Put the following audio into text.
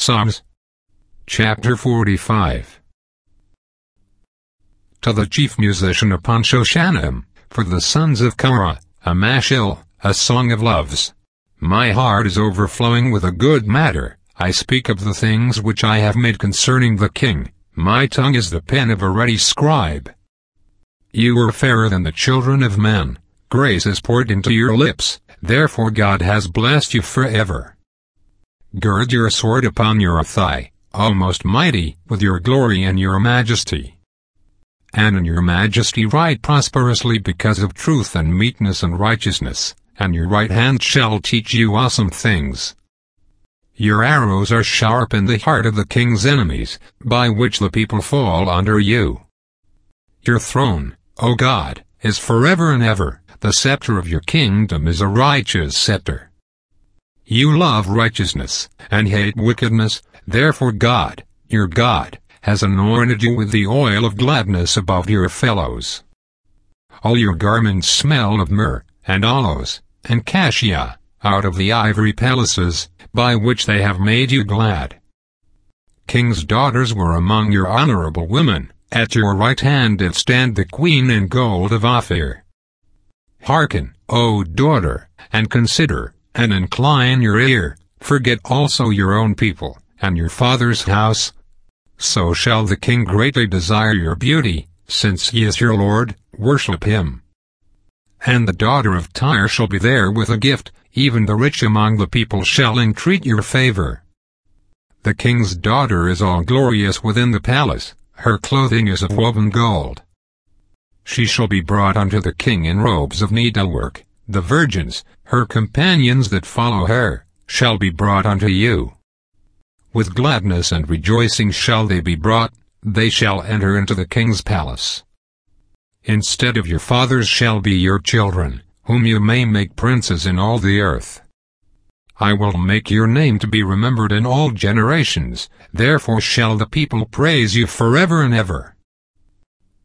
Psalms chapter 45. To the chief musician upon Shoshanim, for the sons of Korah, a mashil, a song of loves. My heart is overflowing with a good matter, I speak of the things which I have made concerning the king, my tongue is the pen of a ready scribe. You are fairer than the children of men, grace is poured into your lips, therefore God has blessed you forever. Gird your sword upon your thigh, O Most Mighty, with your glory and your majesty. And in your majesty ride prosperously because of truth and meekness and righteousness, and your right hand shall teach you awesome things. Your arrows are sharp in the heart of the king's enemies, by which the people fall under you. Your throne, O God, is forever and ever, the scepter of your kingdom is a righteous scepter. You love righteousness, and hate wickedness, therefore God, your God, has anointed you with the oil of gladness above your fellows. All your garments smell of myrrh, and aloes, and cassia, out of the ivory palaces, by which they have made you glad. King's daughters were among your honorable women, at your right hand did stand the queen in gold of Ophir. Hearken, O daughter, and consider, and incline your ear, forget also your own people, and your father's house. So shall the king greatly desire your beauty, since he is your Lord, worship him. And the daughter of Tyre shall be there with a gift, even the rich among the people shall entreat your favor. The king's daughter is all glorious within the palace, her clothing is of woven gold. She shall be brought unto the king in robes of needlework, the virgins, her companions that follow her, shall be brought unto you. With gladness and rejoicing shall they be brought, they shall enter into the king's palace. Instead of your fathers shall be your children, whom you may make princes in all the earth. I will make your name to be remembered in all generations, therefore shall the people praise you forever and ever.